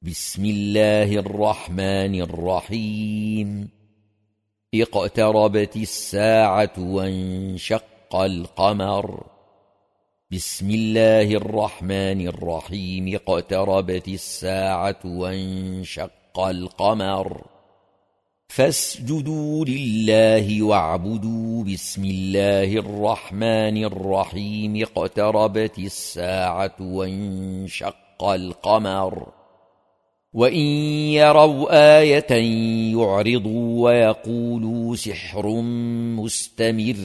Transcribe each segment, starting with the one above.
بسم الله الرحمن الرحيم اقتربت الساعة وانشق القمر بسم الله الرحمن الرحيم اقتربت الساعة وانشق القمر فاسجدوا لله واعبدوا بسم الله الرحمن الرحيم اقتربت الساعة وانشق القمر وإن يروا آية يعرضوا ويقولوا سحر مستمر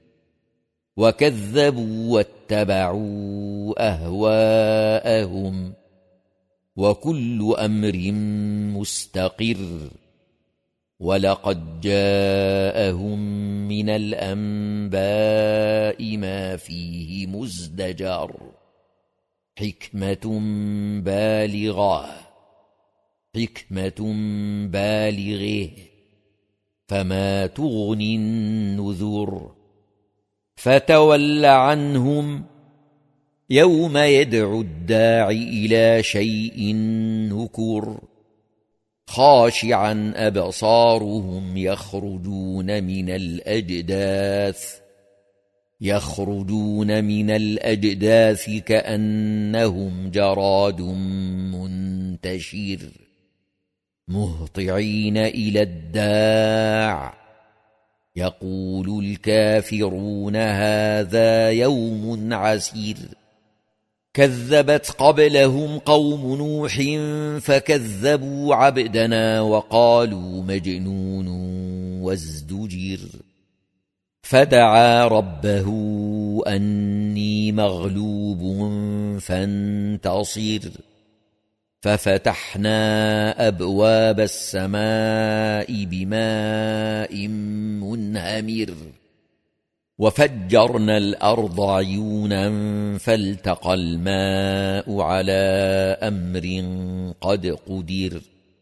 وكذبوا واتبعوا أهواءهم وكل أمر مستقر ولقد جاءهم من الأنباء ما فيه مزدجر حكمة بالغة فما تغني النذر فتول عنهم يوم يدعو الداع إلى شيء نكر خاشعا أبصارهم يخرجون من الأجداث كأنهم جراد منتشر مهطعين إلى الداع يقول الكافرون هذا يوم عسير كذبت قبلهم قوم نوح فكذبوا عبدنا وقالوا مجنون وازدجر فدعا ربه أني مغلوب فانتصر ففتحنا أبواب السماء بماء منهمر وفجرنا الأرض عيونا فالتقى الماء على أمر قد قدر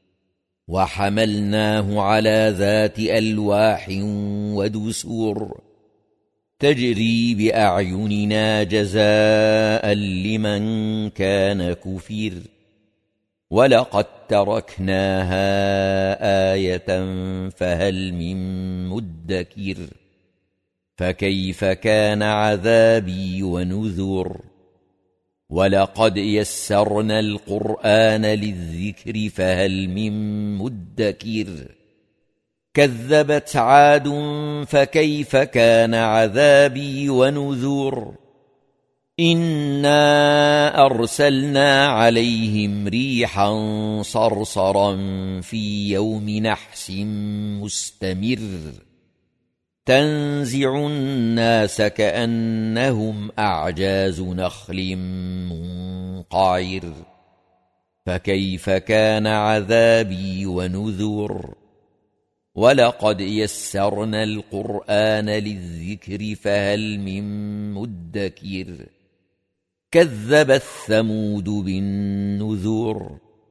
وحملناه على ذات ألواح ودسور تجري بأعيننا جزاء لمن كان كفر ولقد تركناها آية فهل من مدكر فكيف كان عذابي ونذر ولقد يسرنا القرآن للذكر فهل من مدكر كذبت عاد فكيف كان عذابي ونذر إنا أرسلنا عليهم ريحا صرصرا في يوم نحس مستمر تنزع الناس كأنهم أعجاز نخل منقعر فكيف كان عذابي ونذر ولقد يسرنا القرآن للذكر فهل من مدكر كذبت ثمود بالنذر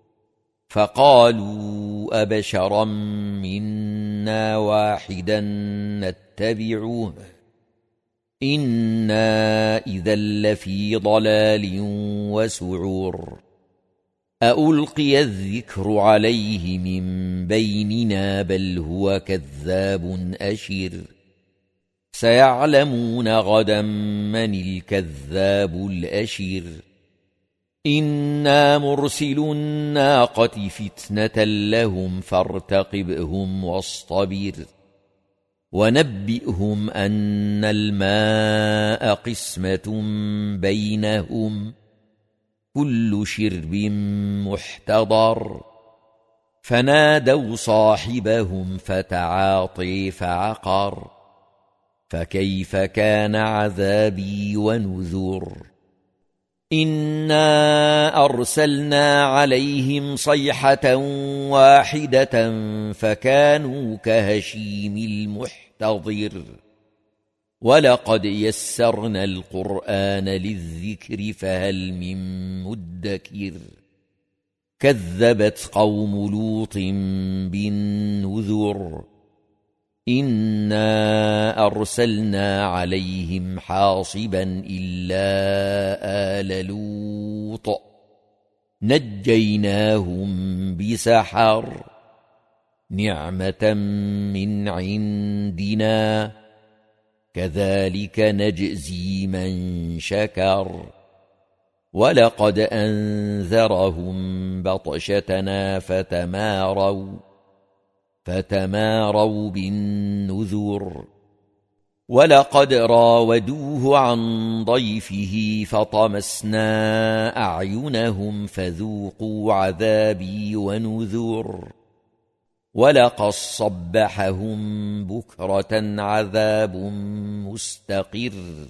فقالوا أبشرا منا واحدا نتبعه إنا إذا لفي ضلال وسعور أألقي الذكر عليه من بيننا بل هو كذاب أشر سيعلمون غدا من الكذاب الأشر إنا مرسل الناقة فتنة لهم فارتقبهم واصطبر ونبئهم أن الماء قسمة بينهم كل شرب محتضر فنادوا صاحبهم فتعاطي فعقر فكيف كان عذابي ونذر إنا أرسلنا عليهم صيحة واحدة فكانوا كهشيم المحتضر ولقد يسرنا القرآن للذكر فهل من مدكر كذبت قوم لوط بالنذر إنا أرسلنا عليهم حاصبا إلا آل لوط نجيناهم بسحر نعمة من عندنا كذلك نجزي من شكر ولقد أنذرهم بطشتنا فتماروا بالنذر ولقد راودوه عن ضيفه فطمسنا أعينهم فذوقوا عذابي ونذر ولقد صبحهم بكرة عذاب مستقر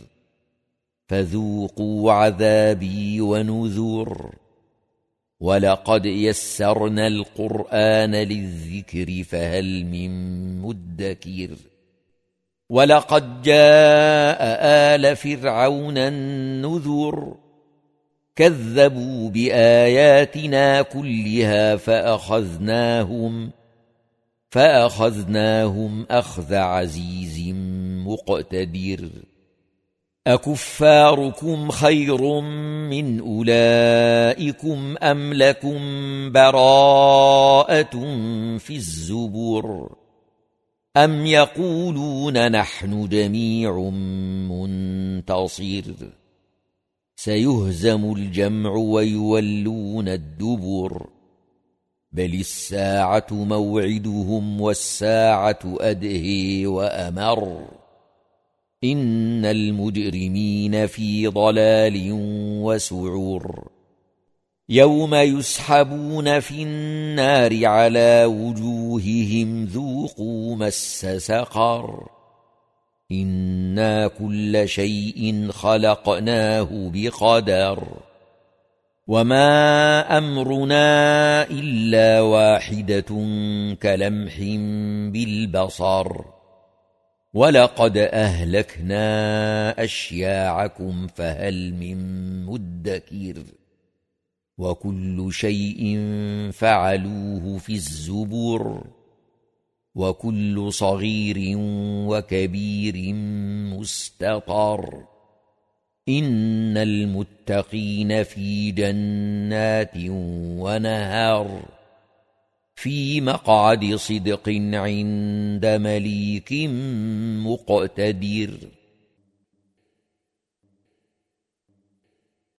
فذوقوا عذابي ونذر ولقد يسرنا القرآن للذكر فهل من مدكر ولقد جاء آل فرعون النذر كذبوا بآياتنا كلها فأخذناهم أخذ عزيز مقتدر أكفاركم خير من أولئكم أم لكم براءة في الزبر أم يقولون نحن جميع منتصر سيهزم الجمع ويولون الدبر بل الساعة موعدهم والساعة أدهي وأمر إن المجرمين في ضلال وسعور يوم يسحبون في النار على وجوههم ذوقوا مس سقر إنا كل شيء خلقناه بقدر وما أمرنا إلا واحدة كلمح بالبصر ولقد أهلكنا أشياعكم فهل من مدكر وكل شيء فعلوه في الزبر وكل صغير وكبير مستطر إن المتقين في جنات ونهر في مقعد صدق عند مليك مقتدر